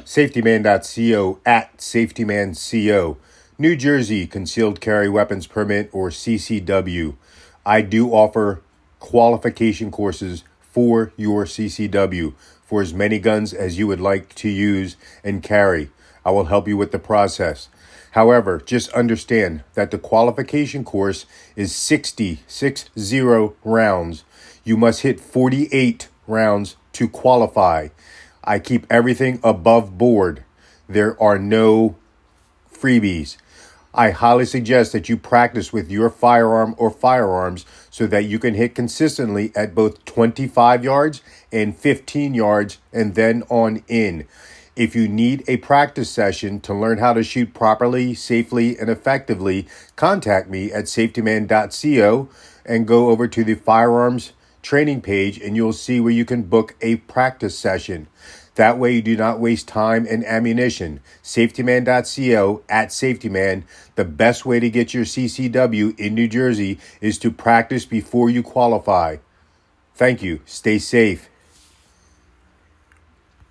safetyman.co at safetymanco. New Jersey Concealed Carry Weapons Permit, or CCW. I do offer qualification courses for your CCW for as many guns as you would like to use and carry. I will help you with the process. However, just understand that the qualification course is 60 rounds. You must hit 48 rounds to qualify. I keep everything above board. There are no freebies. I highly suggest that you practice with your firearm or firearms so that you can hit consistently at both 25 yards and 15 yards and then on in. If you need a practice session to learn how to shoot properly, safely, and effectively, contact me at safetyman.co and go over to the firearms training page and you'll see where you can book a practice session. That way you do not waste time and ammunition. Safetyman.co at safetyman. The best way to get your CCW in New Jersey is to practice before you qualify. Thank you. Stay safe.